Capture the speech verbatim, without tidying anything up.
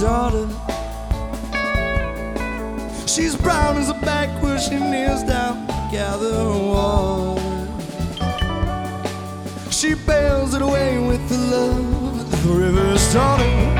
daughter. She's brown as a back where she kneels down to gather water. She bails it away with the love of the river's daughter.